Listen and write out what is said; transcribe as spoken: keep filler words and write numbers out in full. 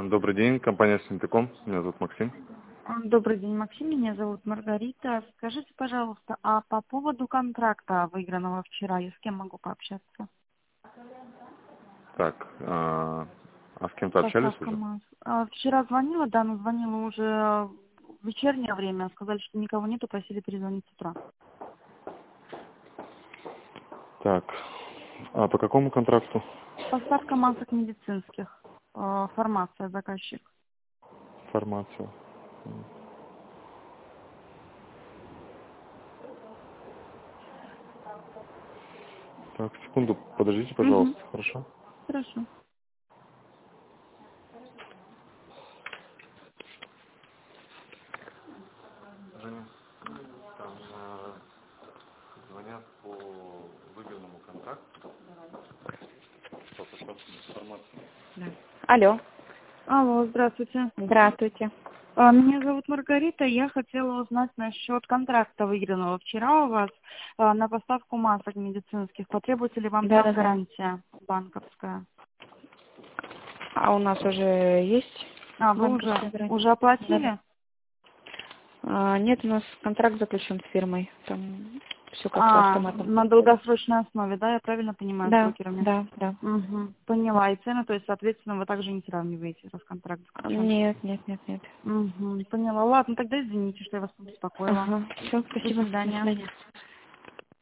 Добрый день, компания Синтеком. Меня зовут Максим. Добрый день, Максим. Меня зовут Маргарита. Скажите, пожалуйста, а по поводу контракта, выигранного вчера, я с кем могу пообщаться? Так, а, а с кем-то общались Поставка уже? масс. А, Вчера звонила, да, но звонила уже в вечернее время. Сказали, что никого нету, просили перезвонить с утра. Так, а по какому контракту? Поставка масок медицинских. Э, Фармация, заказчик. Информация. Так, секунду, подождите, Угу. пожалуйста, хорошо? Хорошо. Женя, там э, звонят по выигранному контракту, по поставке информации. Да. Алло, Алло, здравствуйте. здравствуйте. А, Меня зовут Маргарита. Я хотела узнать насчет контракта, выигранного вчера у вас, а, на поставку масок медицинских. Потребуется ли вам Да, там да, да. гарантия банковская? А у нас уже есть А, вы уже, банковская гарантия? уже Да, да. оплатили? А, нет, у нас контракт заключен с фирмой. Там все как по А, автомату. на долгосрочной основе, да, я правильно понимаю, с Да, брокерами? да, да. Угу, поняла. И цены, то есть, соответственно, вы также не сравниваете, раз контракт заключен. Нет, нет, нет, нет. Угу, поняла. Ладно, тогда извините, что я вас побеспокоила. Ага, все, До спасибо. До свидания. свидания.